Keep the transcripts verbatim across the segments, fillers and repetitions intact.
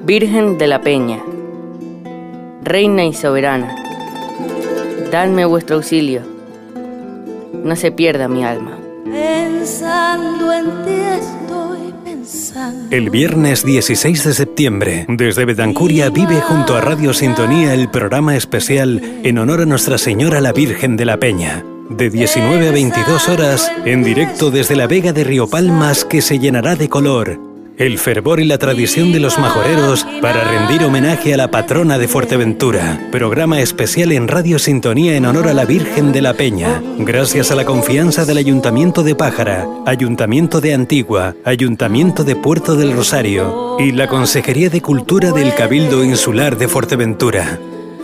Virgen de la Peña, Reina y Soberana, dadme vuestro auxilio, no se pierda mi alma. Pensando en ti estoy pensando. El viernes dieciséis de septiembre, desde Betancuria vive junto a Radio Sintonía el programa especial en honor a Nuestra Señora la Virgen de la Peña. De diecinueve a veintidós horas, en directo desde la Vega de Río Palmas, que se llenará de color, el fervor y la tradición de los majoreros para rendir homenaje a la patrona de Fuerteventura. Programa especial en Radio Sintonía en honor a la Virgen de la Peña. Gracias a la confianza del Ayuntamiento de Pájara, Ayuntamiento de Antigua, Ayuntamiento de Puerto del Rosario y la Consejería de Cultura del Cabildo Insular de Fuerteventura.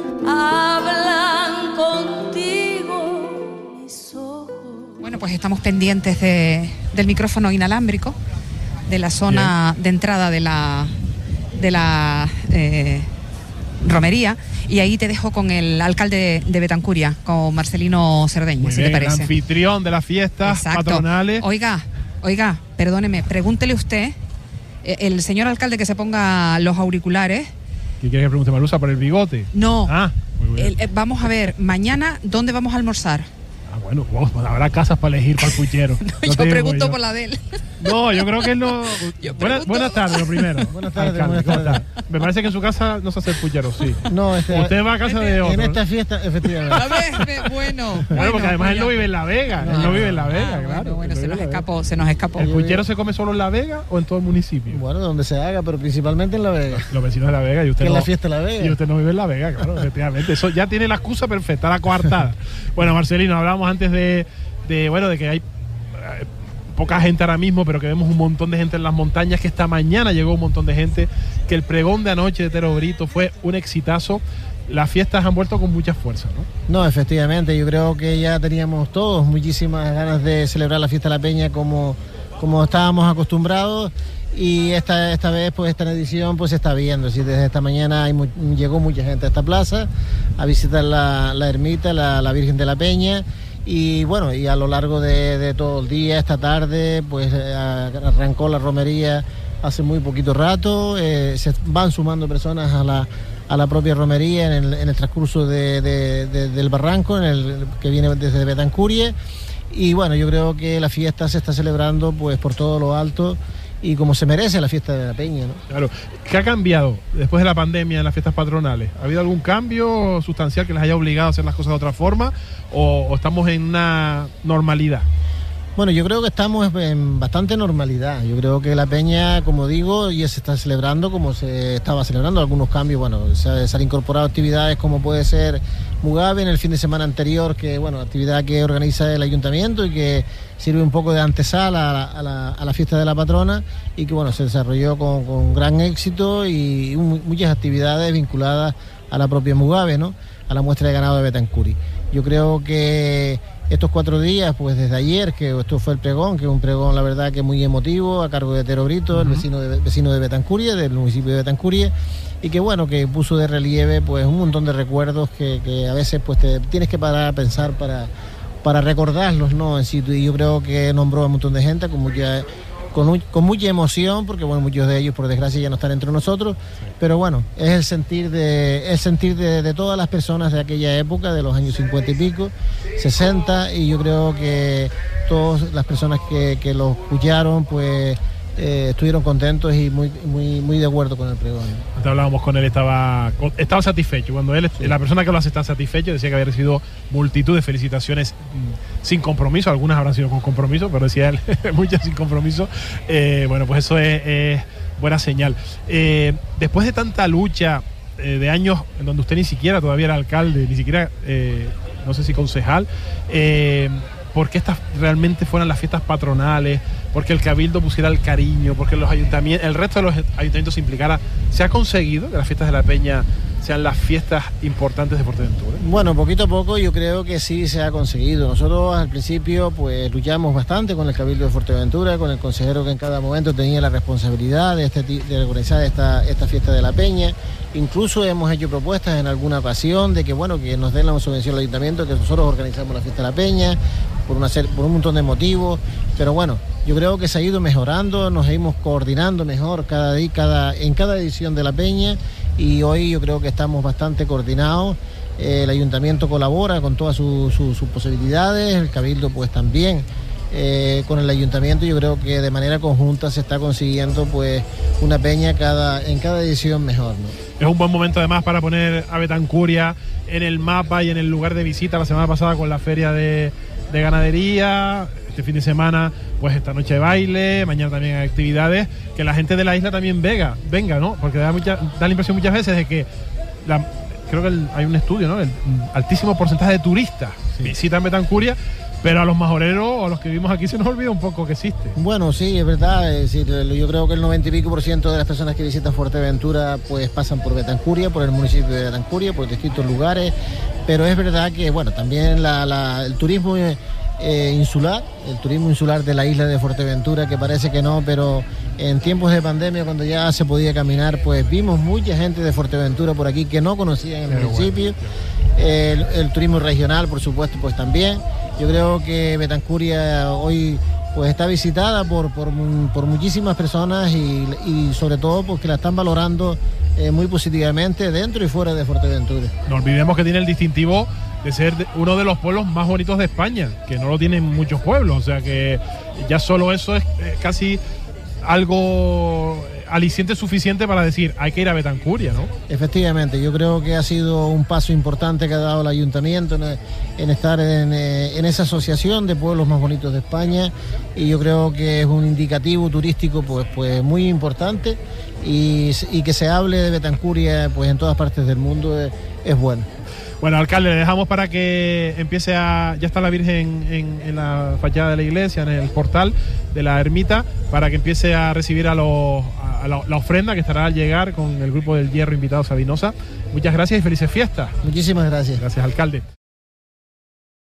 Bueno, pues estamos pendientes de, del micrófono inalámbrico de la zona Bien. de entrada de la de la eh, romería, y ahí te dejo con el alcalde de Betancuria, con Marcelino Cerdeña. Muy si bien, te parece. El anfitrión de las fiestas Exacto. patronales. Oiga, oiga, perdóneme, pregúntele usted, el señor alcalde, que se ponga los auriculares. ¿Qué quiere que pregunte, Marusa, por el bigote? No, ah, muy bien. El, vamos a ver, mañana, ¿dónde vamos a almorzar? Ah, bueno, vamos, habrá casas para elegir para el puchero. no, yo pregunto yo. por la de él. No, yo creo que él no... Buena, buenas tardes, lo primero. Buenas tardes, Alcalde, buenas tardes. Me parece que en su casa no se hace el puchero, sí. No, este, usted va a casa de otro. En esta fiesta, efectivamente. A ver, bueno. Bueno, porque además él no vive en La Vega. No, él no vive en La Vega, ah, claro. Bueno, bueno se nos escapó, se nos escapó. ¿El puchero se come solo en La Vega o en todo el municipio? Bueno, donde se haga, pero principalmente en La Vega. Los vecinos de La Vega y usted que no. es la fiesta de La Vega. Y usted no vive en La Vega, claro, efectivamente. Eso ya tiene la excusa perfecta, la coartada. Bueno, Marcelino, hablábamos antes de, de, bueno, de que hay eh, poca gente ahora mismo, pero que vemos un montón de gente en las montañas, que esta mañana llegó un montón de gente, que el pregón de anoche de Tero Brito fue un exitazo. Las fiestas han vuelto con mucha fuerza, ¿no? No, efectivamente, yo creo que ya teníamos todos muchísimas ganas de celebrar la fiesta de la Peña como, como estábamos acostumbrados, y esta, esta vez, pues esta edición pues se está viendo. ¿Sí? Desde esta mañana hay mu llegó mucha gente a esta plaza a visitar la, la ermita, la, la Virgen de la Peña. Y bueno, y a lo largo de, de todo el día, esta tarde, pues eh, arrancó la romería hace muy poquito rato, eh, se van sumando personas a la, a la propia romería en el, en el transcurso de, de, de, del barranco, en el, que viene desde Betancuria. Y bueno, yo creo que la fiesta se está celebrando pues por todo lo alto y como se merece la fiesta de la Peña, ¿no? Claro. ¿Qué ha cambiado después de la pandemia en las fiestas patronales? ¿Ha habido algún cambio sustancial que les haya obligado a hacer las cosas de otra forma, o, o estamos en una normalidad? Bueno, yo creo que estamos en bastante normalidad. Yo creo que la Peña, como digo, ya se está celebrando como se estaba celebrando. Algunos cambios, bueno, se, se han incorporado actividades como puede ser Mugabe en el fin de semana anterior, que bueno, actividad que organiza el ayuntamiento y que sirve un poco de antesala a la, a la, a la fiesta de la patrona, y que bueno, se desarrolló con, con gran éxito, y un, muchas actividades vinculadas a la propia Mugabe, ¿no? A la muestra de ganado de Betancuri. Yo creo que estos cuatro días, pues desde ayer, que esto fue el pregón, que es un pregón la verdad que muy emotivo, a cargo de Tero Brito, uh-huh. el vecino de, vecino de Betancuria, del municipio de Betancuria, y que bueno, que puso de relieve pues un montón de recuerdos que, que a veces pues te tienes que parar a pensar para, para recordarlos, ¿no? En sitio, y yo creo que nombró a un montón de gente con mucha, con, con mucha emoción, porque bueno, muchos de ellos por desgracia ya no están entre nosotros, sí. Pero bueno, es el sentir de el sentir de, de todas las personas de aquella época, de los años cincuenta y pico, sesenta, y yo creo que todas las personas que, que lo escucharon pues eh, estuvieron contentos y muy, muy, muy de acuerdo con el pregón. Antes hablábamos con él, estaba, estaba satisfecho. Cuando él, sí. La persona que lo hace está satisfecho, decía que había recibido multitud de felicitaciones mmm, sin compromiso, algunas habrán sido con compromiso, pero decía él, muchas sin compromiso. Eh, bueno, pues eso es, es buena señal. Eh, después de tanta lucha, eh, de años en donde usted ni siquiera todavía era alcalde, ni siquiera, eh, no sé si concejal, eh, ¿por qué estas realmente fueran las fiestas patronales? Porque el Cabildo pusiera el cariño, porque los ayuntamientos, el resto de los ayuntamientos se implicara. ¿Se ha conseguido que las fiestas de la Peña sean las fiestas importantes de Fuerteventura? Bueno, poquito a poco yo creo que sí se ha conseguido. Nosotros al principio pues luchamos bastante con el Cabildo de Fuerteventura, con el consejero que en cada momento tenía la responsabilidad de, este, de organizar esta, esta fiesta de la Peña. Incluso hemos hecho propuestas en alguna ocasión de que bueno, que nos den la subvención al ayuntamiento, que nosotros organizamos la fiesta de la Peña, por, una ser, por un montón de motivos, pero bueno, yo creo que se ha ido mejorando, nos hemos coordinando mejor cada día, cada, en cada edición de la peña, y hoy yo creo que estamos bastante coordinados. Eh, el ayuntamiento colabora con todas sus su, su posibilidades, el cabildo pues también. Eh, con el ayuntamiento yo creo que de manera conjunta se está consiguiendo pues una peña cada, en cada edición mejor, ¿no? Es un buen momento además para poner a Betancuria en el mapa y en el lugar de visita. La semana pasada con la feria de, de ganadería, este fin de semana pues esta noche de baile, mañana también hay actividades, que la gente de la isla también venga, venga, ¿no? Porque da, mucha, da la impresión muchas veces de que la, creo que el, hay un estudio, ¿no? El altísimo porcentaje de turistas sí. visitan Betancuria, pero a los majoreros o a los que vivimos aquí se nos olvida un poco que existe. Bueno, sí, es verdad. Es decir, yo creo que el noventa y pico por ciento de las personas que visitan Fuerteventura pues pasan por Betancuria, por el municipio de Betancuria, por distintos lugares. Pero es verdad que, bueno, también la, la, el turismo eh, insular, el turismo insular de la isla de Fuerteventura, que parece que no, pero en tiempos de pandemia, cuando ya se podía caminar, pues vimos mucha gente de Fuerteventura por aquí que no conocían el pero municipio. Bueno, el, el turismo regional, por supuesto, pues también. Yo creo que Betancuria hoy pues está visitada por, por, por muchísimas personas y, y sobre todo porque la están valorando eh, muy positivamente dentro y fuera de Fuerteventura. No olvidemos que tiene el distintivo de ser uno de los pueblos más bonitos de España, que no lo tienen muchos pueblos, o sea que ya solo eso es eh, casi algo aliciente suficiente para decir hay que ir a Betancuria, ¿no? Efectivamente, yo creo que ha sido un paso importante que ha dado el ayuntamiento en, en estar en, en esa asociación de pueblos más bonitos de España, y yo creo que es un indicativo turístico pues, pues muy importante, y, y que se hable de Betancuria pues en todas partes del mundo es, es bueno. Bueno, alcalde, le dejamos para que empiece a... Ya está la Virgen en, en la fachada de la iglesia, en el portal de la ermita, para que empiece a recibir a, los, a la, la ofrenda que estará al llegar con el grupo del Hierro invitado Sabinosa. Muchas gracias y felices fiestas. Muchísimas gracias. Gracias, alcalde.